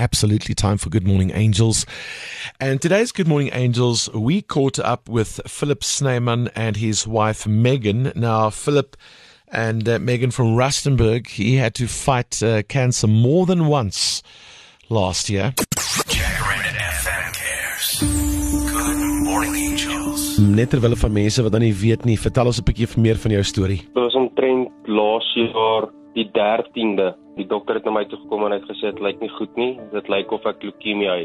absolutely time for Good Morning Angels. And today's Good Morning Angels, we caught up with Philip Snyman and his wife Megan. Now, Philip and Megan from Rustenburg, he had to fight cancer more than once last year. Jacaranda FM cares. Good Morning Angels. Net terwille van mense wat dan nie weet nie, vertel ons 'n bietjie meer van jou storie. Dit was omtrent laas jaar die 13de. Die dokter het na my toe gekom en het gesê dit lyk nie goed nie. Dit lyk of ek leukemie het.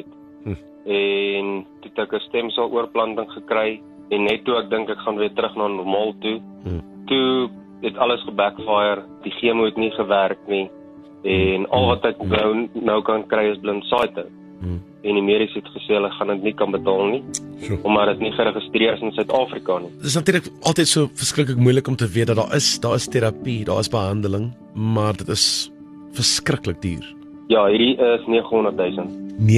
En toe het ek 'n stemseloorplanting gekry en net toe ek dink ek gaan weer terug na normaal toe. Toe het alles gebackfire. Die chemo het nie gewerk nie. En al wat ek nou kan kry is blindsaite. En die medies het gesê hulle gaan dit nie kan betaal nie. Omdat dit nie geregistreer is in Suid-Afrika nie. Dit is natuurlik altyd so verskriklik moeilik om te weet dat daar is terapie, daar is behandeling, maar dit is verskriklik duur. Ja, hierdie is 900,000.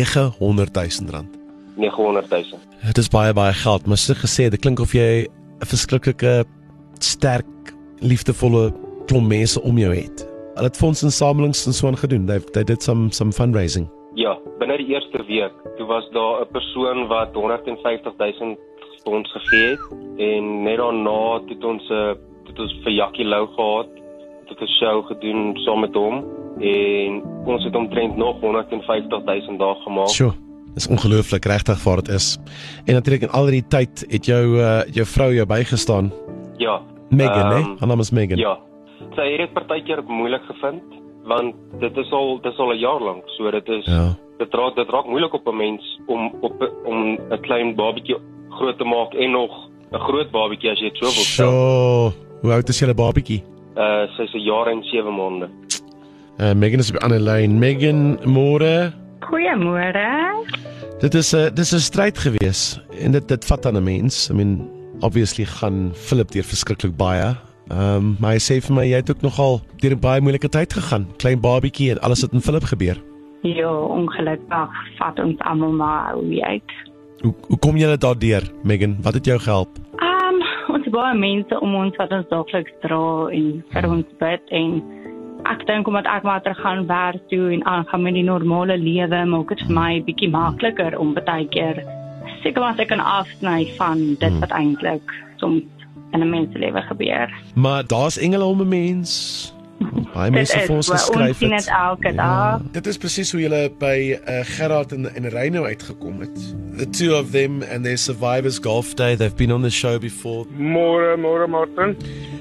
900,000 rand. 900,000. Dit is baie geld, maar soos gesê, dit klink of jy 'n verskriklike sterk, liefdevolle klomp mense om jou het. Hulle het fondsinsamelings en so aan gedoen. They did some fundraising. Ja, binne die eerste week, toe was daar 'n persoon wat 150,000 fonds gegee het en net daarna het ons vir Jackie Lou gehad, het 'n show gedoen saam met hom en ons het omtrent nog 150,000 daar gemaak. Sure. Dis ongelooflik regtig waar dit is. En natuurlik in al die tyd het jou vrou jou bygestaan. Ja. Megan, Haar naam is Megan. Ja. Sy het dit partykeer moeilik gevind want dit is al 'n jaar lank. So dit is dit raak moeilik op 'n mens om 'n klein babatjie groot te maak en nog 'n groot babatjie as jy dit so wil stel. So, hoe oud is julle babatjie? Sy's 'n jaar en 7 maande. Megan is op die ander lyn. Megan, môre. Goeiemôre. Dit is 'n stryd gewees en dit vat aan 'n mens. I mean, obviously gaan Philip deur verskriklik baie. Maar hy sê vir my jy het ook nogal deur 'n baie moeilike tyd gegaan. Klein babatjie en alles wat in Philip gebeur. Ja, ongelukkig vat ons almal maar uit. Hoe kom julle daardeur, Megan? Wat het jou gehelp? Ons het baie mense om ons wat ons daagliks dra en vir ons bid en ek dink omdat ek maar terug gaan werk toe en aangaan met die normale lewe, maak dit vir my bietjie makliker om baie keer seker maar ek kan afsny van dit wat eintlik soms in 'n mens se lewe gebeur. Maar daar's engele om 'n mens. Baie mense vir ons geskryf het. Ons sien dit elke dag. Dit is presies hoe julle by Gerard en Reino uitgekom het. The two of them and their Survivors Golf Day, they've been on the show before. Môre Martin.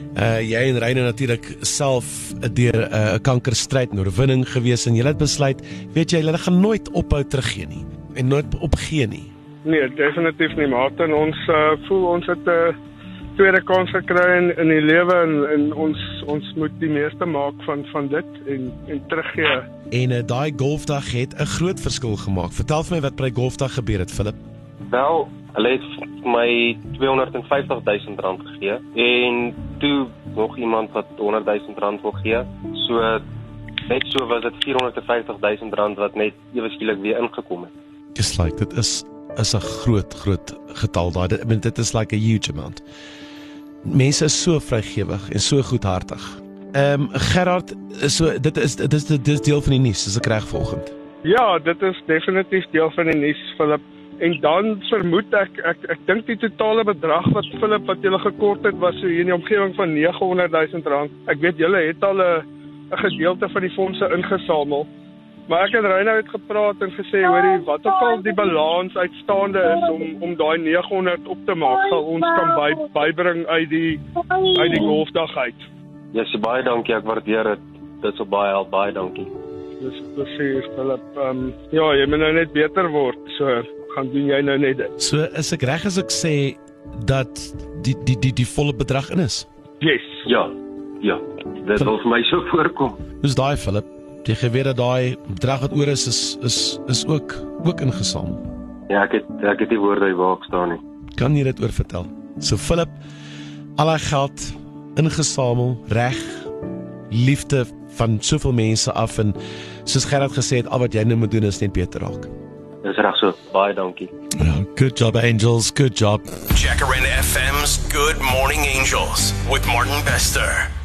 Jy en Reino natuurlik self deur 'n kankerstryd en oorwinning gewees en julle het besluit, weet jy, julle gaan nooit ophou teruggee nie en nooit opgee nie. Nee, definitief nie, Martin. Ons voel ons het 'n tweede kans gekry in die lewe en ons moet die meeste maak van dit en teruggee. En daai golfdag het 'n groot verskil gemaak. Vertel vir my wat by die golfdag gebeur het, Philip. Wel, hulle het my 250,000 rand gegee en toe nog iemand wat 100,000 rand wil gee. So net so was dit 450,000 rand wat net ewe skielik weer ingekom het. Just like dit is 'n groot getal daai. I mean, dit is like a huge amount. Mense is so vrygewig en so goedhartig. Gerard, so dit is deel van die nuus, is ek reg volgend? Ja, dit is definitief deel van die nuus, Philip. En dan vermoed ek dink die totale bedrag wat Philip wat julle gekort het was so hier in die omgewing van 900,000 rand. Ek weet julle het al 'n gedeelte van die fondse ingesamel. Maar ek het Reino uitgepraat en gesê, hoorie, wat ook al die balans uitstaande is om daai 900 op te maak, sal ons kan bybring uit die golfdag uit. Ja, so baie dankie, ek waardeer dit. Dit sou baie help, baie dankie. Dis presies, Philip. Ja, jy moet nou net beter word, so gaan doen jy nou net dit. So is ek reg as ek sê dat die volle bedrag in is? Yes. Ja, dit wil vir my so voorkom. Dis daai, Philip. Jy geweet dat daai bedrag wat oor is ook ingesamel. Ja, ek het die woorde waar ek staan nie. Kan jy dit oor vertel? So Philip, al die geld ingesamel, reg, liefde van soveel mense af en soos Gerard gesê het, al wat jy nou moet doen is net beter raak. Dis reg so, baie dankie. Good job, Angels, good job. Jacaranda FM's Good Morning Angels with Martin Bester.